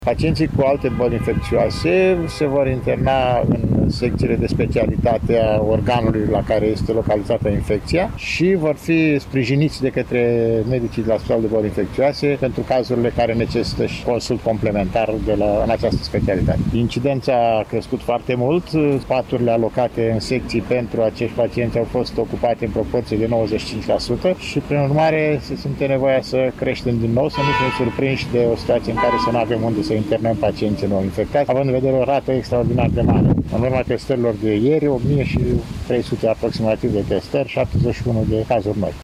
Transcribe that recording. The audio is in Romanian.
Pacienții cu alte boli infecțioase se vor interna în secțiile de specialitate a organului la care este localizată infecția și vor fi sprijiniți de către medicii de la Spitalul de Boli Infecțioase pentru cazurile care necesită și consult complementar în această specialitate. Incidența a crescut foarte mult, paturile alocate în secții pentru acești pacienți au fost ocupate în proporție de 95% și prin urmare se simte nevoia să creștem din nou, să nu fim surprinși de o situație în care să nu avem unde să internăm pacienții nou infectați, având în vedere o rată extraordinar de mare. În urma testărilor de ieri, 1300 aproximativ de testări, 71 de cazuri noi.